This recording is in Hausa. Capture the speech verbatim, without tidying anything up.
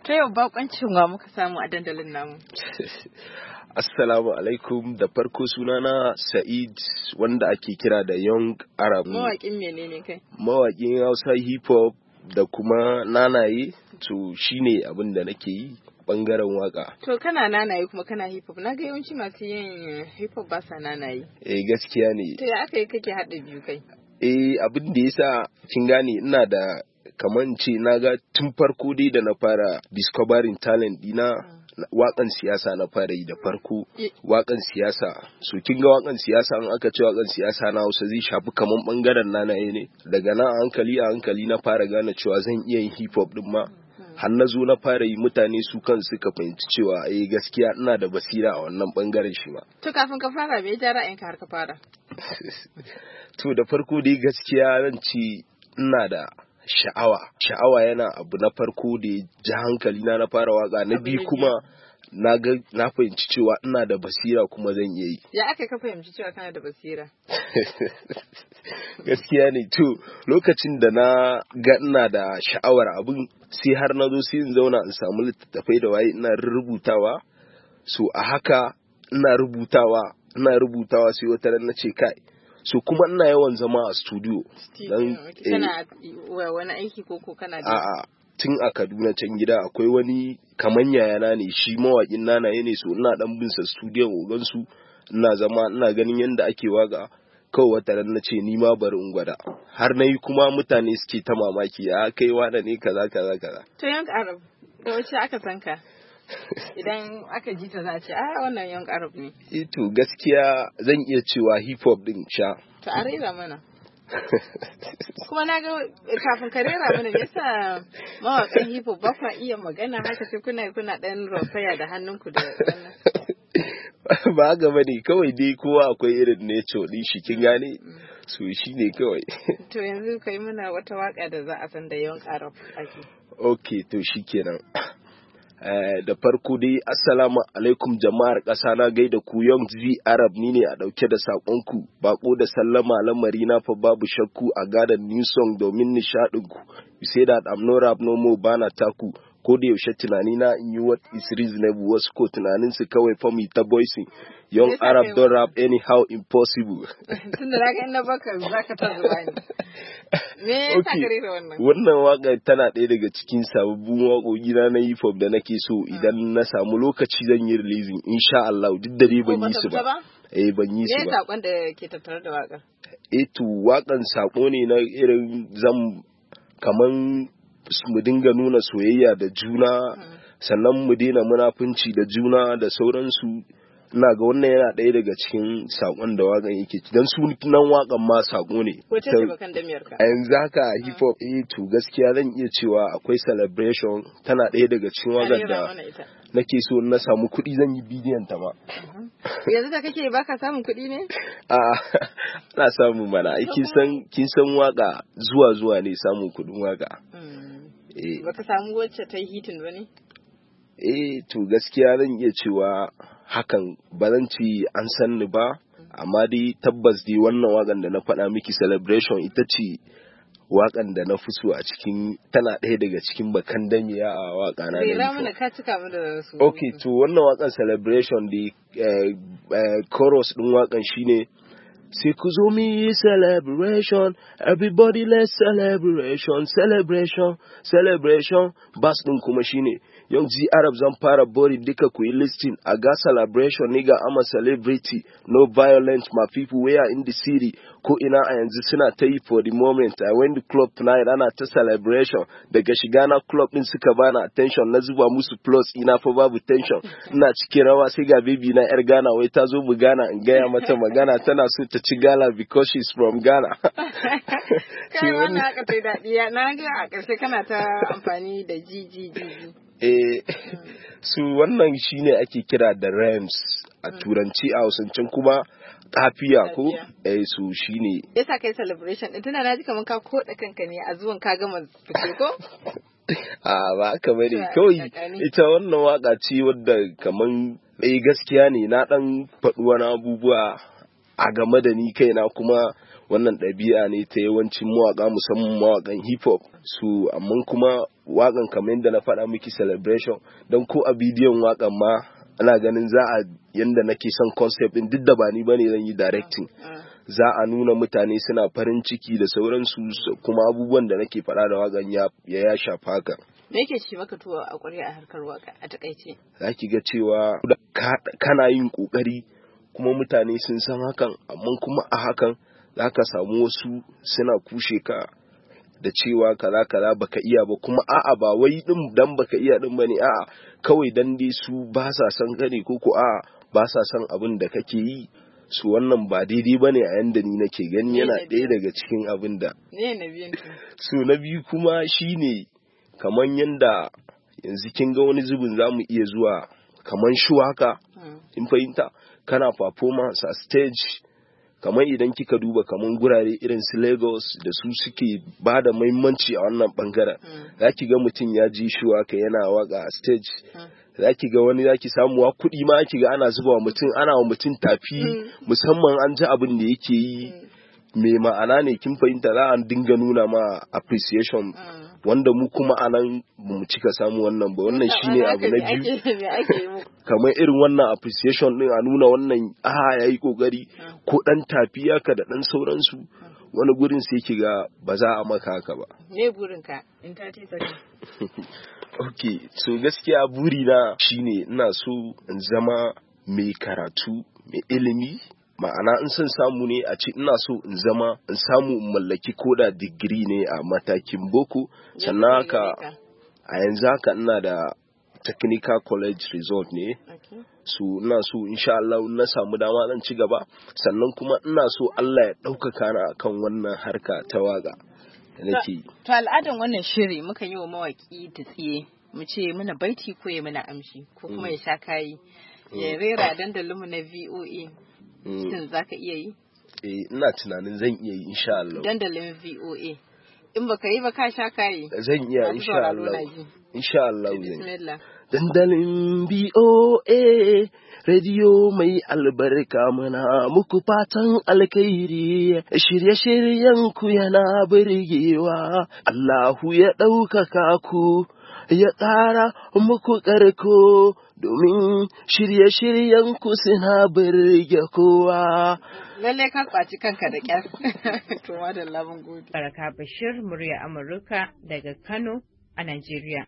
Ta yau bakoncin wa muka samu a dandalin namu. Assalamu alaikum, da farko sunana Sa'id wanda ake kira da Young Arab. Mawaƙin menene kai? Mawaƙin Hausa hip hop da kuma nanaye, to shine abin da nake yi bangaren waka. To kana nanaye kuma kana hip hop. Na ga yawanci masu yin hip hop ba sa nanaye. Eh gaskiya ne. To ya aka yi kake haɗa biyu kai? Eh abin da yasa kin gane ina da kaman ce na ga tun farko dai da na fara discovering talent dina wakan siyasa na fara yi da farko wakan siyasa. So kin ga wakan siyasa in aka ce wakan siyasa na Hausa zai shafi kaman bangaren nanaye ne. Daga nan a hankali a hankali na fara gane cewa zan iya yin hip hop din ma. Har na zo na fara yi mutane su kan suka fahimci cewa eh gaskiya ina da basira a wannan bangaren shi ma. To kafin ka fara me ya ra'ayinka har ka fara? To da farko dai gaskiya zan ce ina da sha'awa. Sha'awa yana abu na farko da ya ji hankali na na fara waka. Na biyu kuma na ga na fahimci cewa ina da basira kuma zan iya yi. Ya aka ka fahimci cewa kana da basira? Gaskiya ne. To lokacin da na ga ina da sha'awar abin sai har na zo sai in zauna in samu littattafai da waye ina rubutawa. So a haka ina rubutawa ina rubutawa sai wata ran na ce kai. So kuma ina yawan zama a studio. Dan kana wani aiki ko ko kana da? A'a tun a Kaduna can gida akwai wani kaman yayana ne shi mawaƙin nanaye ne, so ina dan bin sa studio ogan su ina zama ina ganin yanda ake waka. Kawai wata ran na ce ni ma bari in gwada. Har nayi kuma mutane suke ta mamaki a kai wada ne kaza kaza kaza. To Young Arab da wace aka san ka? Idan aka ji ta za a ce a wannan Young Arab ne. Eh to gaskiya zan iya cewa hip hop din sha. To a rera mana. Kuma na ga kafin ka rera mana yasa mawaƙan hip hop ba kwa iya magana haka sai kuna kuna dan rofaya da hannunku da wannan. Ba haka bane, kawai dai kowa akwai irin nature din shi kin gane. So shine kawai. To yanzu kai mana wata waka da za a san da Young Arab ake. Okay to shikenan. Uh, da farko dai assalamu alaikum jama'ar ƙasa, na gaida ku Young Z Arab ni ne a ɗauke da saƙonku, bako da sallama lamari na fa babu shakku a gadon new song domin nishaɗinku. You say that I'm no rap no more bana taku, ko da yaushe tunani na in yi what is reasonable, wasu ko tunanin su kawai fa mi ta voicing. Young Arab don't rap anyhow, impossible. Tunda na ga ina baka zaka ta zuwa ne. Me yasa ka rera wannan? Wannan waka tana ɗaya daga cikin sababbin waƙoƙi na na hip hop da nake so idan na samu lokaci zan yi releasing insha Allah, duk da dai ban yi su ba. Eh ban yi su ba. Me sakon da ke tattare da waƙar? Eh to waƙan sako ne na irin zan kaman mu dinga nuna soyayya da juna, sannan mu daina munafunci da juna da sauransu. Ina ga wannan yana ɗaya daga cikin saƙon da waƙan yake, dan sunan waƙan ma saƙo ne. Wace ce bakan damiyar ka? A yanzu haka hip hop eh to gaskiya zan iya cewa akwai celebration, tana ɗaya daga cikin waƙar da nake so na samu kuɗi zan yi bidiyon ta ma. Yanzu da kake baka samun kuɗi ne? A na samu mana, kin san kin san waƙa zuwa zuwa ne samun kuɗin waƙa. Eh baka samu wacce ta yi hitin ba ne? Eh to gaskiya zan iya cewa hakan ba zan ci an san ni ba, amma dai tabbas dai wannan wakan da na faɗa miki celebration ita ce wakan da na fi so a cikin, tana ɗaya daga cikin bakan damiya a waka na. Rera mana ka cika mu da su. Okay to wannan wakan celebration dai chorus din wakan shine sai ku zo mu yi celebration, everybody let's celebration, celebration, celebration. Bass din kuma shine Young Z Arab zan fara bori duka ku yi listing, a ga celebration nigga I'm a celebrity, no violence my people we are in the city, ko ina a yanzu suna ta yi for the moment. I went to club tonight ana ta celebration, daga shiga na club din suka bana attention, na zuba musu plus ina fa babu tension, ina cikin rawa sai ga baby na yar Ghana wai ta zo mu Ghana in gaya mata magana tana so ta ci gala because she's from Ghana. Kai wannan haka tai daɗi, na ga a ƙarshe kana ta amfani da ji ji ji. Eh, su wannan shine ake kira da rhymes a turanci, a hausancin kuma kafiya ko eh su shine. Yasa kai celebration din tana naji kaman ka koda kanka ne a zuwan ka gama fice ko? A ba haka bane, kawai ita wannan waka ce wadda kaman eh gaskiya ne na dan faɗi wani abubuwa a game da ni kaina, kuma wannan ɗabi'a ne ta yawancin mawaƙa musamman mawaƙan hip hop su, amma kuma waƙan kamar yadda na faɗa miki celebration, don ko a bidiyon waƙan ma ana ganin za a yanda nake son concept din, duk da ba ni bane zan yi directing, za a nuna mutane suna farin ciki da sauransu, kuma abubuwan da nake faɗa da waƙan ya ya shafa haka. Me yake ci maka tuwo a ƙwarya a harkar waƙa a takaice? Za ki ga cewa kana yin ƙoƙari kuma mutane sun san hakan, amma kuma a hakan za ka samu wasu suna kushe ka da cewa kaza kaza baka iya ba, kuma a'a ba wai din dan baka iya din bane, a'a kawai dan dai su ba sa san gane ko ko a'a ba sa san abin da kake yi, su wannan ba daidai bane a yanda ni nake gani, yana ɗaya daga cikin abin da ne na biyan so na biyu kuma shine kaman yanda yanzu kin ga wani zubin zamu iya zuwa kaman shu haka, in fahimta, kana performance a stage, kamar idan kika duba kamar gurare irin su Lagos da su suke ba da muhimmanci a wannan bangaren, mm. za ki ga mutum ya ji shi waka yana waka a stage, mm. za ki ga wani za ki samu wa kuɗi ma ki ga ana zuba wa mutum, ana wa mutum tafi, mm. musamman an ji abin da yake yi mai mm. ma'ana ne, kin fahimta, za a dinga nuna ma appreciation, mm. wanda mu kuma anan mu cika samu wannan ba. Wannan shine abu na biyu, kamar irin wannan appreciation din, a nuna wannan aha yayi kokari ko dan tafi haka da dan sauransu, wani gurin sai ki ga ba za a maka haka ba. Me burin ka in ta ce saka? Okay, so gaskiya buri na shine ina so in zama mai karatu, mai ilimi, ma'ana in son samu ne a ce ina so in zama in samu in mallaki koda digiri ne a matakin boko, sannan haka a yanzu haka ina da technical college result ne, okay. So ina so insha Allah na samu dama zan ci gaba, sannan kuma ina so Allah ya ɗaukaka ni akan wannan harka ta waga da nake. To al'adan wannan shiri muka yi wa mawaki ta tsiye, mu ce muna baiti ko ya muna amshi ko kuma ya sha kayi, ya rera dandalinmu na V O A. Shin za ka iya yi? Eh, ina tunanin zan iya yi insha Allah. Dandalin V O A. In baka yi ba ka sha kayi. Zan iya insha Allah. Insha Allah zan. Bismillah. Dandalin V O A, rediyo mai albarka, muna muku fatan alkhairi, shirye-shiryen ku yana burgewa, Allahu ya ɗaukaka ku, ya ƙara muku ƙarko, domin shirye-shiryen ku suna burge kowa. Lalle ka kwaci kanka da ƙyar. To, da labin gode. Baraka Bashir, murya Amurka daga Kano a Najeriya.